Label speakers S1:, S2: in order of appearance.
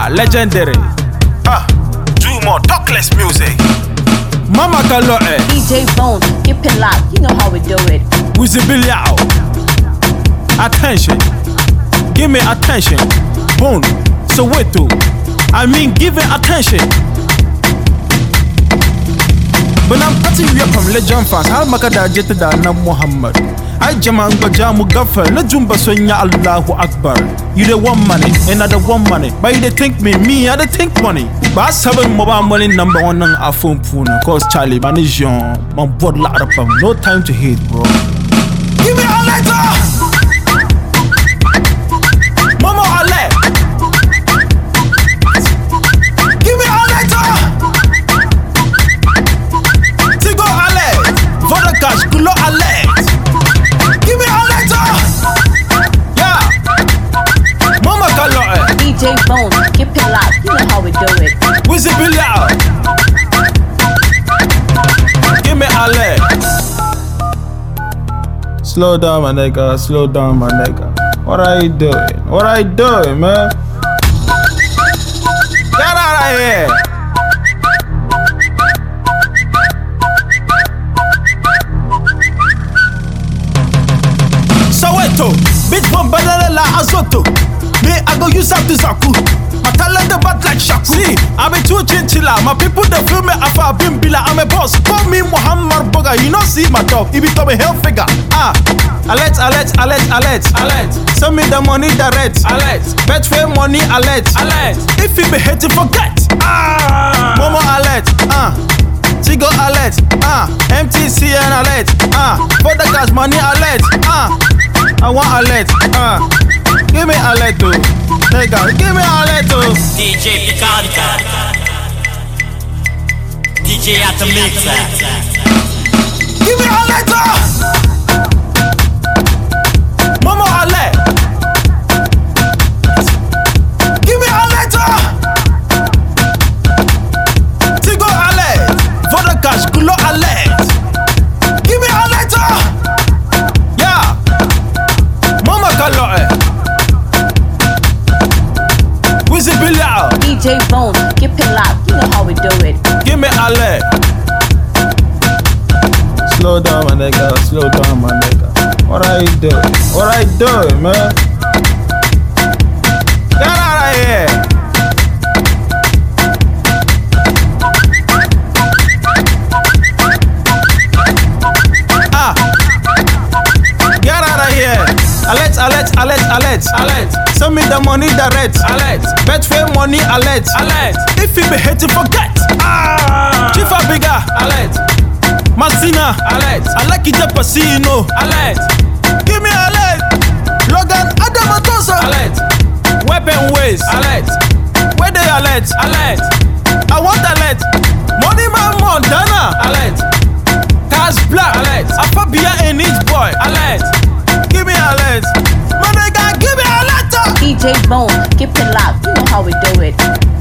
S1: legendary.
S2: Do more, talk less music.
S1: Mama Kaloe,
S3: DJ Bone, keep it locked, you know how we do it.
S1: Wizzy Billiao. Attention, give me attention. Bone, Soweto, I mean give it attention. But I'm cutting you from legend fans. How Makada Jetida na Muhammad. I Jaman Bajamu Gaffer, Najumba Sonya Allahu Akbar. You the one money, another one money. But you they think me, I they think money. But I 7 mobile money number 1 on our phone puna. Cause Charlie, man is young. My board lot of them. No time to hate, bro. Give me a letter! Mama Ale! Give me a letter! Tigo Ale! Vodakash, Kulo Ale! Give me a letter! Yeah! Mama Kaloe!
S3: DJ Bone, keep it locked, you know how we do it.
S1: Wizzy Billiao! Give me a leg! Slow down, my nigga. Slow down, my nigga. What are you doing? What are you doing, man? Get out of here! Soweto, bitch from Banana Azoto. Me, I go use up to Zaku. My talent about like Shaku. See, I'm a true chinchilla. My people they feel me after I've been bila. I'm a boss. Call me Muhammad Boga. You know see my dog. He become a hell figure. Alert. Send me the money direct. Alert. Betfair money alert. If you be hating, forget. Momo alert. Tigo alert. MTCN alert. For the gas money alert. I want alert. Give me alert too. Nigga, give me alert too.
S4: DJ Picante, DJ at the mixer.
S1: Give me alert. Momo alert. Give me alert. Tigo alert. Vodakash, Kulo alert. Give me alert. Yeah. Mama Kaloe. Wizzy Billiao.
S3: DJ Bone, keep it locked, you know how we do it.
S1: Give me a leg. Slow down, my nigga. Slow down, my nigga. What are you doing? What are you doing, man? Get out of here. Get out of here. Alert. Send me the money direct. Alert. Betfair money alert. If you be hating, forget. Chifa Biga. Alert. Masina. Alert. I like it, Pasino. Alert. Give me alert. Logan Adamatosa. Alert. Weapon ways. Alert. Where they alert? Alert. I want alert. Money man Montana. Alert. Cars black. Alert. Afabia and each boy. Alert. Give me alert. My nigga, give me a letter.
S3: DJ Bone, keep it locked, you know how we do it.